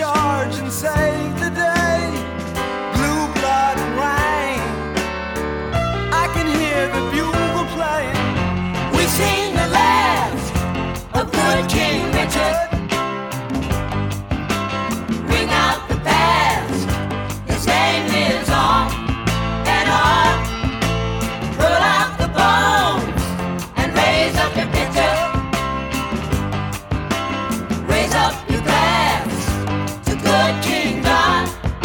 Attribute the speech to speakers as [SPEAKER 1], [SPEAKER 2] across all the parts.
[SPEAKER 1] charge and save the day. Blue blood and rain, I can hear the bugle playing.
[SPEAKER 2] We've seen the last of good King Richard. Bring out the past, his name lives on and on. Pull out the bones and raise up your picture. Raise up your glass to good King John.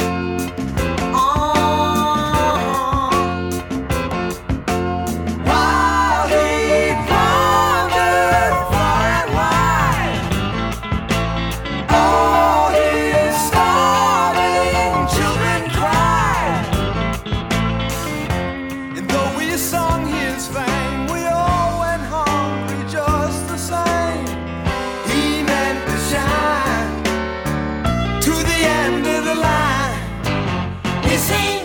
[SPEAKER 1] While he wandered far and wide, all his starving children cried. And though we sung his fame, we all went hungry just the same. He meant to shine to the end of the line.
[SPEAKER 2] You see